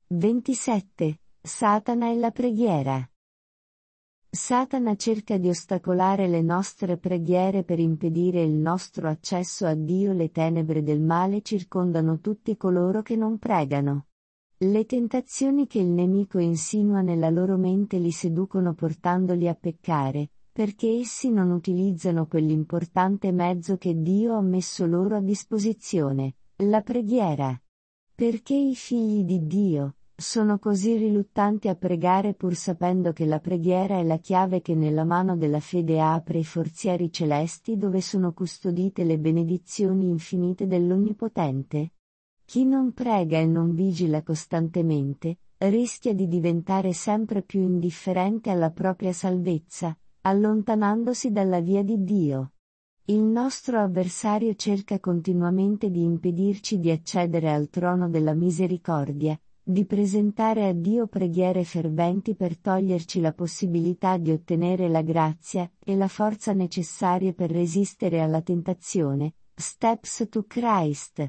27. Satana e la preghiera. Satana cerca di ostacolare le nostre preghiere per impedire il nostro accesso a Dio. Le tenebre del male circondano tutti coloro che non pregano. Le tentazioni che il nemico insinua nella loro mente li seducono portandoli a peccare, perché essi non utilizzano quell'importante mezzo che Dio ha messo loro a disposizione, la preghiera. Perché i figli di Dio sono così riluttanti a pregare pur sapendo che la preghiera è la chiave che nella mano della fede apre i forzieri celesti dove sono custodite le benedizioni infinite dell'Onnipotente? Chi non prega e non vigila costantemente, rischia di diventare sempre più indifferente alla propria salvezza, allontanandosi dalla via di Dio. Il nostro avversario cerca continuamente di impedirci di accedere al trono della misericordia, di presentare a Dio preghiere ferventi per toglierci la possibilità di ottenere la grazia e la forza necessarie per resistere alla tentazione. Steps to Christ,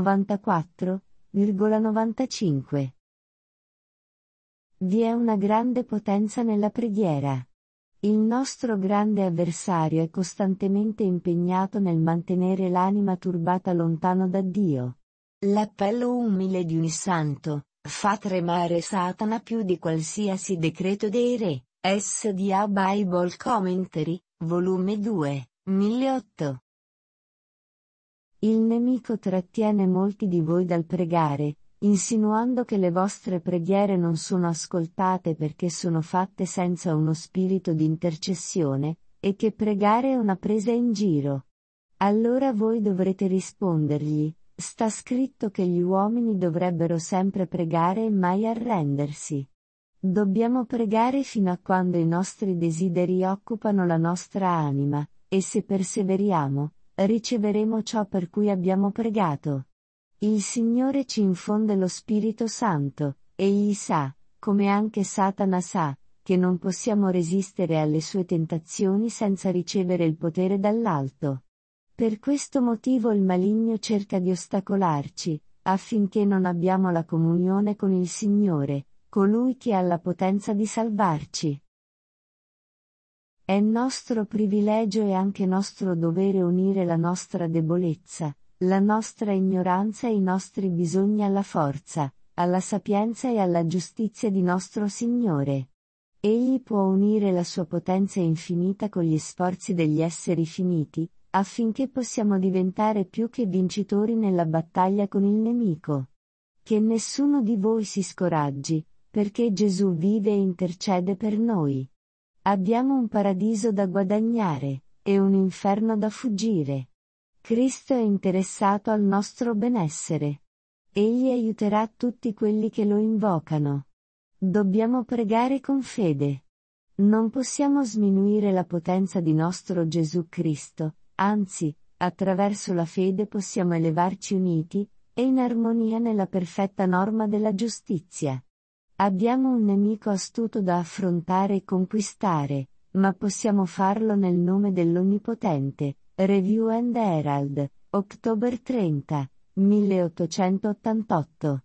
94,95. Vi è una grande potenza nella preghiera. Il nostro grande avversario è costantemente impegnato nel mantenere l'anima turbata lontano da Dio. L'appello umile di un santo fa tremare Satana più di qualsiasi decreto dei re. SDA Bible Commentary, volume 2, 1008. Il nemico trattiene molti di voi dal pregare, insinuando che le vostre preghiere non sono ascoltate perché sono fatte senza uno spirito di intercessione, e che pregare è una presa in giro. Allora voi dovrete rispondergli: sta scritto che gli uomini dovrebbero sempre pregare e mai arrendersi. Dobbiamo pregare fino a quando i nostri desideri occupano la nostra anima, e se perseveriamo, riceveremo ciò per cui abbiamo pregato. Il Signore ci infonde lo Spirito Santo, egli sa, come anche Satana sa, che non possiamo resistere alle sue tentazioni senza ricevere il potere dall'alto. Per questo motivo il maligno cerca di ostacolarci, affinché non abbiamo la comunione con il Signore, colui che ha la potenza di salvarci. È nostro privilegio e anche nostro dovere unire la nostra debolezza, la nostra ignoranza e i nostri bisogni alla forza, alla sapienza e alla giustizia di nostro Signore. Egli può unire la sua potenza infinita con gli sforzi degli esseri finiti, affinché possiamo diventare più che vincitori nella battaglia con il nemico. Che nessuno di voi si scoraggi, perché Gesù vive e intercede per noi. Abbiamo un paradiso da guadagnare, e un inferno da fuggire. Cristo è interessato al nostro benessere. Egli aiuterà tutti quelli che lo invocano. Dobbiamo pregare con fede. Non possiamo sminuire la potenza di nostro Gesù Cristo, anzi, attraverso la fede possiamo elevarci uniti, e in armonia nella perfetta norma della giustizia. Abbiamo un nemico astuto da affrontare e conquistare, ma possiamo farlo nel nome dell'Onnipotente. Review and Herald, ottobre 30, 1888.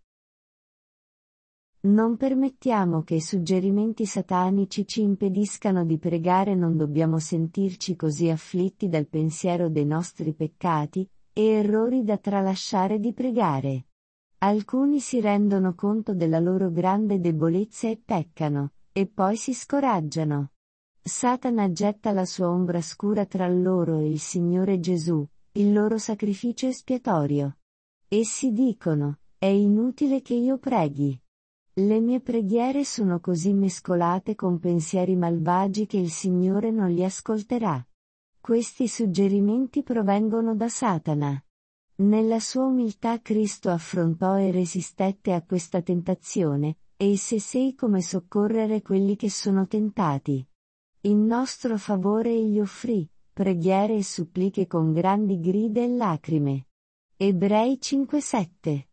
Non permettiamo che i suggerimenti satanici ci impediscano di pregare. Non dobbiamo sentirci così afflitti dal pensiero dei nostri peccati e errori da tralasciare di pregare. Alcuni si rendono conto della loro grande debolezza e peccano, e poi si scoraggiano. Satana getta la sua ombra scura tra loro e il Signore Gesù, il loro sacrificio espiatorio. Essi dicono: è inutile che io preghi. Le mie preghiere sono così mescolate con pensieri malvagi che il Signore non li ascolterà. Questi suggerimenti provengono da Satana. Nella sua umiltà Cristo affrontò e resistette a questa tentazione, e se sei come soccorrere quelli che sono tentati. In nostro favore egli offrì preghiere e suppliche con grandi grida e lacrime. Ebrei 5:7.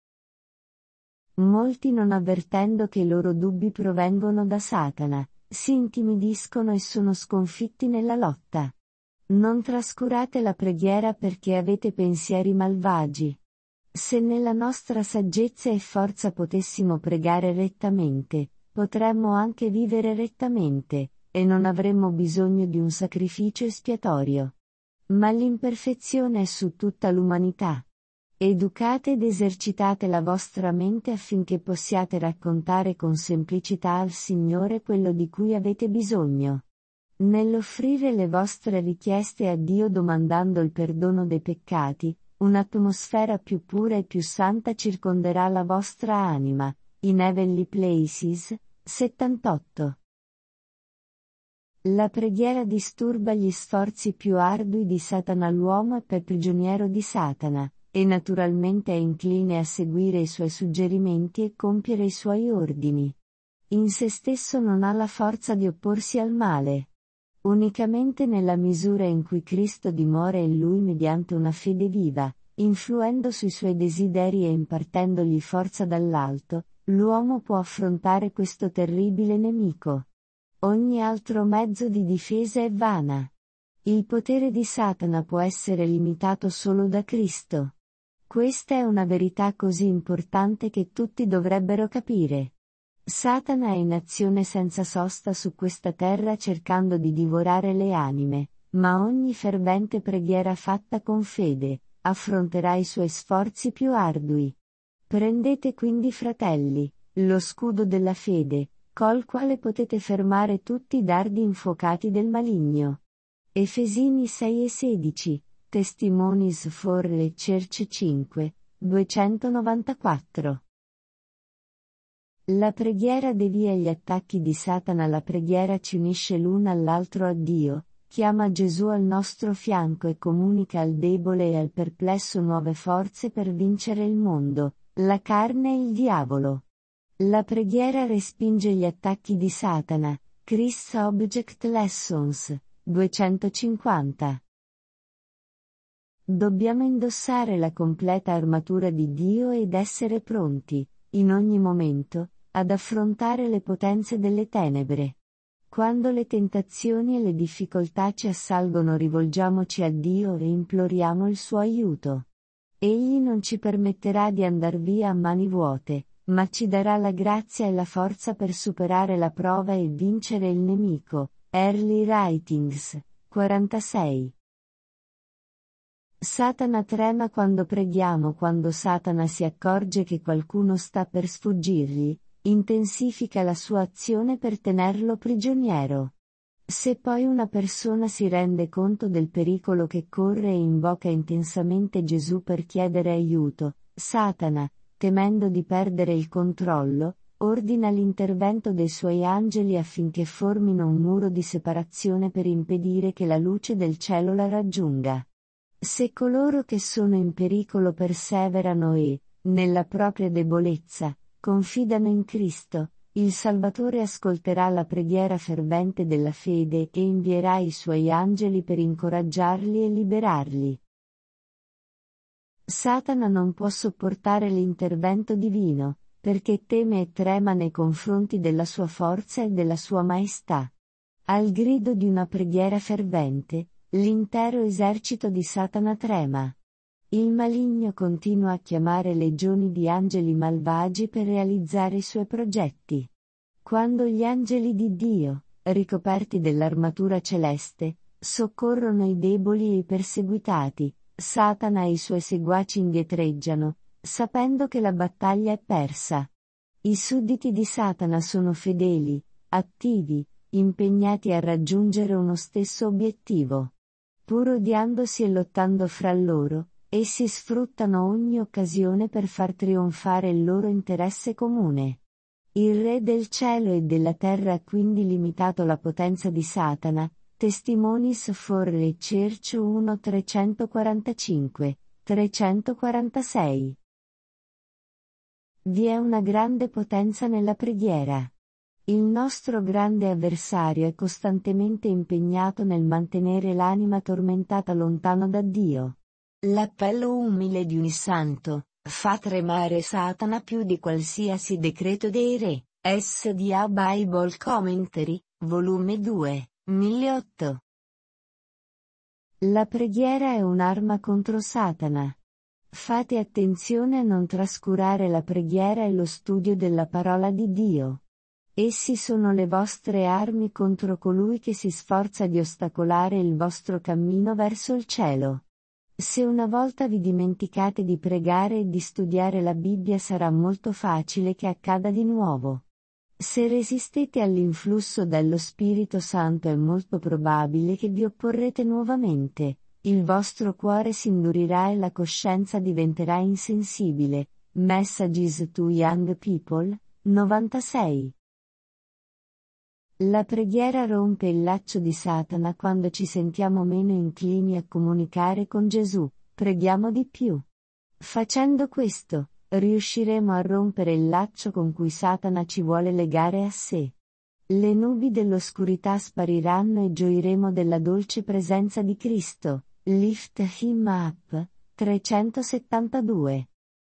Molti, non avvertendo che i loro dubbi provengono da Satana, si intimidiscono e sono sconfitti nella lotta. Non trascurate la preghiera perché avete pensieri malvagi. Se nella nostra saggezza e forza potessimo pregare rettamente, potremmo anche vivere rettamente, e non avremmo bisogno di un sacrificio espiatorio. Ma l'imperfezione è su tutta l'umanità. Educate ed esercitate la vostra mente affinché possiate raccontare con semplicità al Signore quello di cui avete bisogno. Nell'offrire le vostre richieste a Dio domandando il perdono dei peccati, un'atmosfera più pura e più santa circonderà la vostra anima. In Heavenly Places, 78. La preghiera disturba gli sforzi più ardui di Satana. L'uomo è prigioniero di Satana, e naturalmente è incline a seguire i suoi suggerimenti e compiere i suoi ordini. In se stesso non ha la forza di opporsi al male. Unicamente nella misura in cui Cristo dimora in lui mediante una fede viva, influendo sui suoi desideri e impartendogli forza dall'alto, l'uomo può affrontare questo terribile nemico. Ogni altro mezzo di difesa è vana. Il potere di Satana può essere limitato solo da Cristo. Questa è una verità così importante che tutti dovrebbero capire. Satana è in azione senza sosta su questa terra cercando di divorare le anime, ma ogni fervente preghiera fatta con fede, affronterà i suoi sforzi più ardui. Prendete quindi, fratelli, lo scudo della fede, col quale potete fermare tutti i dardi infuocati del maligno. Efesini 6 e 16, Testimonies for the Church 5, 294. La preghiera devia gli attacchi di Satana. La preghiera ci unisce l'una all'altro a Dio, chiama Gesù al nostro fianco e comunica al debole e al perplesso nuove forze per vincere il mondo, la carne e il diavolo. La preghiera respinge gli attacchi di Satana. Chris Object Lessons, 250. Dobbiamo indossare la completa armatura di Dio ed essere pronti, in ogni momento, ad affrontare le potenze delle tenebre. Quando le tentazioni e le difficoltà ci assalgono, rivolgiamoci a Dio e imploriamo il suo aiuto. Egli non ci permetterà di andar via a mani vuote, ma ci darà la grazia e la forza per superare la prova e vincere il nemico. Early Writings, 46. Satana trema quando preghiamo. Quando Satana si accorge che qualcuno sta per sfuggirgli, intensifica la sua azione per tenerlo prigioniero. Se poi una persona si rende conto del pericolo che corre e invoca intensamente Gesù per chiedere aiuto, Satana, temendo di perdere il controllo, ordina l'intervento dei suoi angeli affinché formino un muro di separazione per impedire che la luce del cielo la raggiunga. Se coloro che sono in pericolo perseverano e, nella propria debolezza, confidano in Cristo, il Salvatore ascolterà la preghiera fervente della fede e invierà i suoi angeli per incoraggiarli e liberarli. Satana non può sopportare l'intervento divino, perché teme e trema nei confronti della sua forza e della sua maestà. Al grido di una preghiera fervente, l'intero esercito di Satana trema. Il maligno continua a chiamare legioni di angeli malvagi per realizzare i suoi progetti. Quando gli angeli di Dio, ricoperti dell'armatura celeste, soccorrono i deboli e i perseguitati, Satana e i suoi seguaci indietreggiano, sapendo che la battaglia è persa. I sudditi di Satana sono fedeli, attivi, impegnati a raggiungere uno stesso obiettivo. Pur odiandosi e lottando fra loro, essi sfruttano ogni occasione per far trionfare il loro interesse comune. Il Re del cielo e della terra ha quindi limitato la potenza di Satana. Testimonies for the Church 1 345, 346. Vi è una grande potenza nella preghiera. Il nostro grande avversario è costantemente impegnato nel mantenere l'anima tormentata lontano da Dio. L'appello umile di un santo fa tremare Satana più di qualsiasi decreto dei re. S.D.A. Bible Commentary, volume 2, 1008. La preghiera è un'arma contro Satana. Fate attenzione a non trascurare la preghiera e lo studio della parola di Dio. Essi sono le vostre armi contro colui che si sforza di ostacolare il vostro cammino verso il cielo. Se una volta vi dimenticate di pregare e di studiare la Bibbia, sarà molto facile che accada di nuovo. Se resistete all'influsso dello Spirito Santo è molto probabile che vi opporrete nuovamente, il vostro cuore si indurirà e la coscienza diventerà insensibile. Messages to Young People, 96. La preghiera rompe il laccio di Satana quando ci sentiamo meno inclini a comunicare con Gesù. Preghiamo di più. Facendo questo, riusciremo a rompere il laccio con cui Satana ci vuole legare a sé. Le nubi dell'oscurità spariranno e gioiremo della dolce presenza di Cristo. Lift Him Up, 372.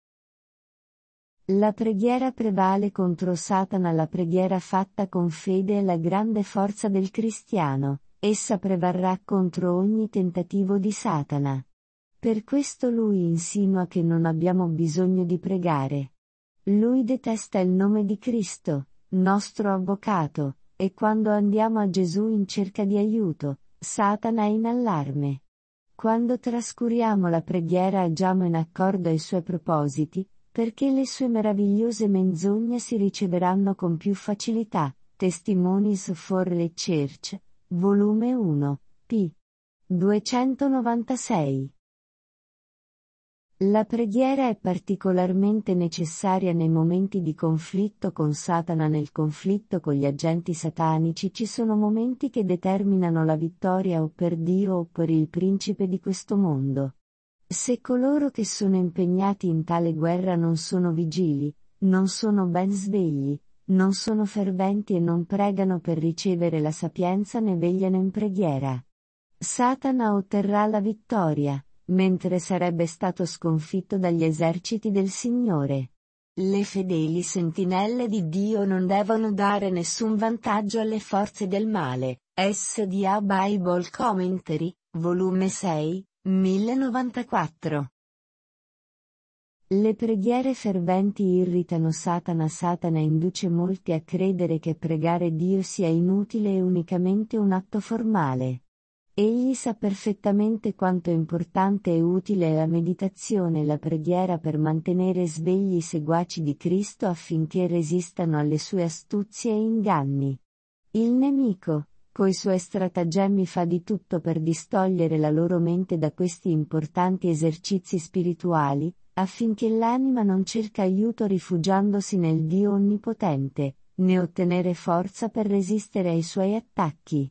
La preghiera prevale contro Satana. La preghiera fatta con fede è la grande forza del cristiano, essa prevarrà contro ogni tentativo di Satana. Per questo lui insinua che non abbiamo bisogno di pregare. Lui detesta il nome di Cristo, nostro avvocato, e quando andiamo a Gesù in cerca di aiuto, Satana è in allarme. Quando trascuriamo la preghiera agiamo in accordo ai suoi propositi, perché le sue meravigliose menzogne si riceveranno con più facilità. Testimonies for the Church, volume 1, p. 296. La preghiera è particolarmente necessaria nei momenti di conflitto con Satana. Nel conflitto con gli agenti satanici ci sono momenti che determinano la vittoria o per Dio o per il principe di questo mondo. Se coloro che sono impegnati in tale guerra non sono vigili, non sono ben svegli, non sono ferventi e non pregano per ricevere la sapienza né vegliano in preghiera, Satana otterrà la vittoria, mentre sarebbe stato sconfitto dagli eserciti del Signore. Le fedeli sentinelle di Dio non devono dare nessun vantaggio alle forze del male. SDA Bible Commentary, volume 6, 1094. Le preghiere ferventi irritano Satana. Satana induce molti a credere che pregare Dio sia inutile e unicamente un atto formale. Egli sa perfettamente quanto importante e utile è la meditazione e la preghiera per mantenere svegli i seguaci di Cristo affinché resistano alle sue astuzie e inganni. Il nemico, coi suoi stratagemmi, fa di tutto per distogliere la loro mente da questi importanti esercizi spirituali, affinché l'anima non cerca aiuto rifugiandosi nel Dio onnipotente, né ottenere forza per resistere ai suoi attacchi.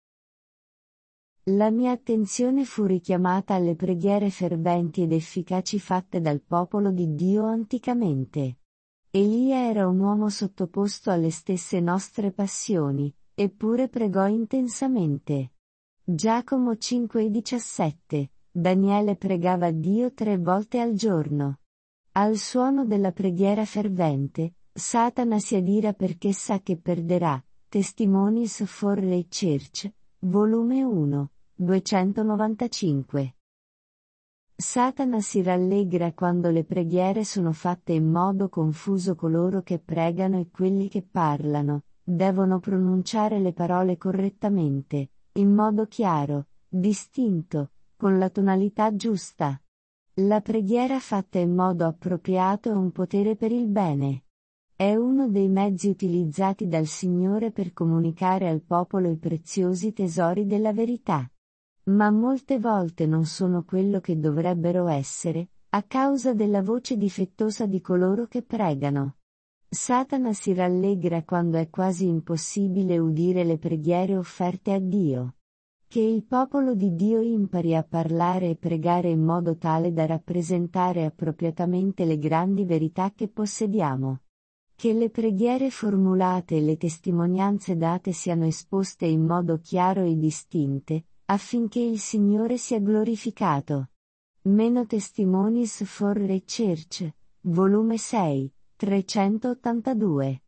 La mia attenzione fu richiamata alle preghiere ferventi ed efficaci fatte dal popolo di Dio anticamente. Elia era un uomo sottoposto alle stesse nostre passioni, eppure pregò intensamente. Giacomo 5,17, Daniele pregava Dio 3 volte al giorno. Al suono della preghiera fervente, Satana si adira perché sa che perderà. Testimonies for the Church, volume 1, 295. Satana si rallegra quando le preghiere sono fatte in modo confuso. Coloro che pregano e quelli che parlano devono pronunciare le parole correttamente, in modo chiaro, distinto, con la tonalità giusta. La preghiera fatta in modo appropriato è un potere per il bene. È uno dei mezzi utilizzati dal Signore per comunicare al popolo i preziosi tesori della verità. Ma molte volte non sono quello che dovrebbero essere, a causa della voce difettosa di coloro che pregano. Satana si rallegra quando è quasi impossibile udire le preghiere offerte a Dio. Che il popolo di Dio impari a parlare e pregare in modo tale da rappresentare appropriatamente le grandi verità che possediamo. Che le preghiere formulate e le testimonianze date siano esposte in modo chiaro e distinte, affinché il Signore sia glorificato. Meno Testimonies for the Church, volume 6, 382.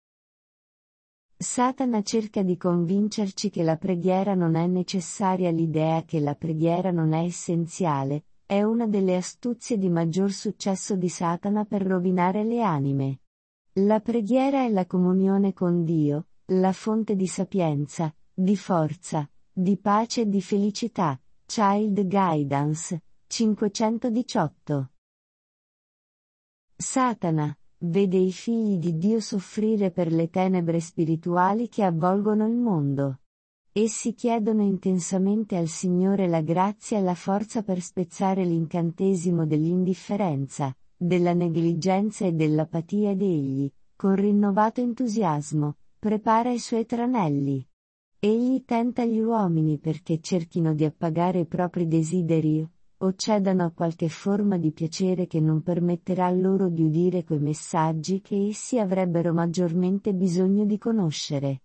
Satana cerca di convincerci che la preghiera non è necessaria. L'idea che la preghiera non è essenziale è una delle astuzie di maggior successo di Satana per rovinare le anime. La preghiera è la comunione con Dio, la fonte di sapienza, di forza, di pace e di felicità. Child Guidance, 518. Satana vede i figli di Dio soffrire per le tenebre spirituali che avvolgono il mondo. Essi chiedono intensamente al Signore la grazia e la forza per spezzare l'incantesimo dell'indifferenza, della negligenza e dell'apatia ed egli, con rinnovato entusiasmo, prepara i suoi tranelli. Egli tenta gli uomini perché cerchino di appagare i propri desideri, o cedano a qualche forma di piacere che non permetterà loro di udire quei messaggi che essi avrebbero maggiormente bisogno di conoscere.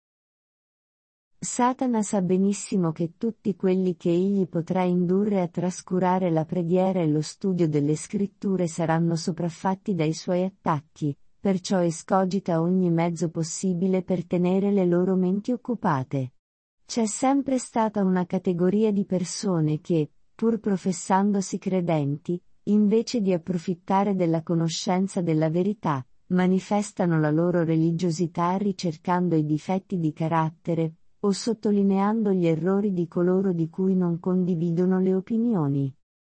Satana sa benissimo che tutti quelli che egli potrà indurre a trascurare la preghiera e lo studio delle scritture saranno sopraffatti dai suoi attacchi, perciò escogita ogni mezzo possibile per tenere le loro menti occupate. C'è sempre stata una categoria di persone che, pur professandosi credenti, invece di approfittare della conoscenza della verità, manifestano la loro religiosità ricercando i difetti di carattere, o sottolineando gli errori di coloro di cui non condividono le opinioni.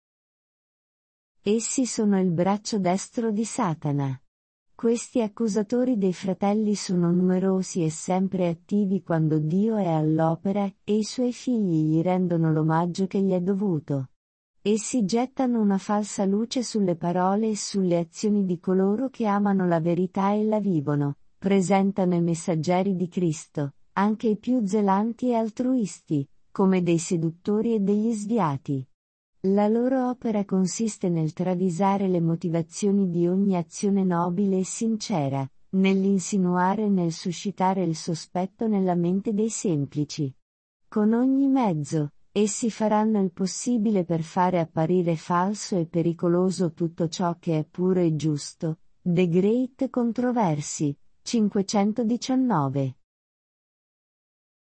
Essi sono il braccio destro di Satana. Questi accusatori dei fratelli sono numerosi e sempre attivi quando Dio è all'opera, e i suoi figli gli rendono l'omaggio che gli è dovuto. Essi gettano una falsa luce sulle parole e sulle azioni di coloro che amano la verità e la vivono, presentano i messaggeri di Cristo, anche i più zelanti e altruisti, come dei seduttori e degli sviati. La loro opera consiste nel travisare le motivazioni di ogni azione nobile e sincera, nell'insinuare e nel suscitare il sospetto nella mente dei semplici. Con ogni mezzo, essi faranno il possibile per fare apparire falso e pericoloso tutto ciò che è puro e giusto. The Great Controversy, 519.